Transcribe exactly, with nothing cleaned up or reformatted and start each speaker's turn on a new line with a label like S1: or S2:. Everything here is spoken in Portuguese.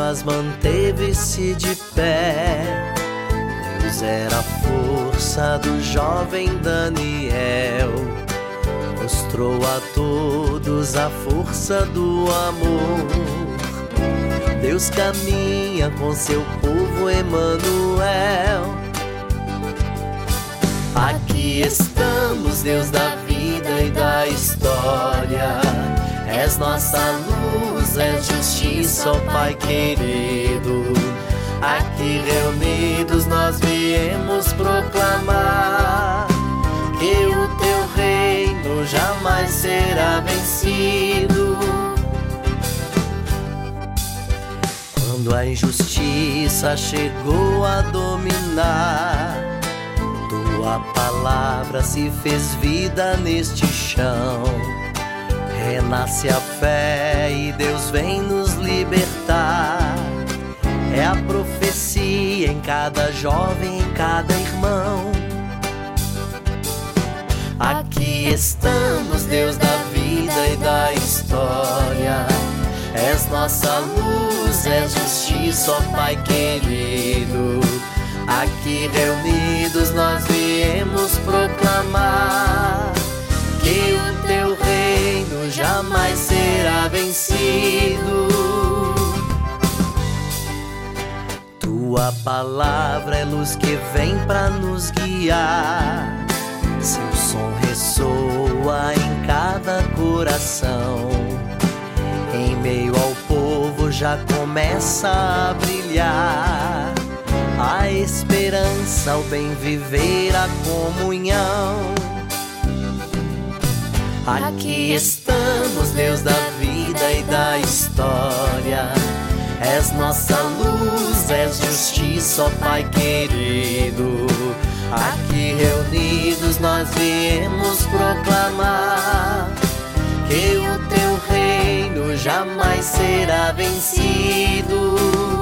S1: mas manteve-se de pé. Deus era a força do jovem Daniel, mostrou a todos a força do amor. Deus caminha com seu povo, Emanuel. Aqui estamos, Deus da vida e da história. És nossa luz, és justiça, ó Pai querido. Aqui reunidos nós viemos proclamar que o teu reino jamais será vencido. Quando a injustiça chegou a dominar, tua palavra se fez vida neste chão. Renasce a fé e Deus vem nos libertar. É a profecia em cada jovem, em cada irmão. Aqui estamos, Deus da vida e da história. És nossa luz, és justiça, ó Pai querido. Aqui reunidos nós viemos proclamar que o teu reino jamais será vencido. Tua palavra é luz que vem pra nos guiar. Seu som ressoa em cada coração. Em meio ao povo já começa a brilhar a esperança, o bem viver, a comunhão. Aqui estamos, Deus da vida e da história. És nossa luz, és justiça, ó Pai querido. Aqui reunidos nós viemos proclamar que o teu reino jamais será vencido.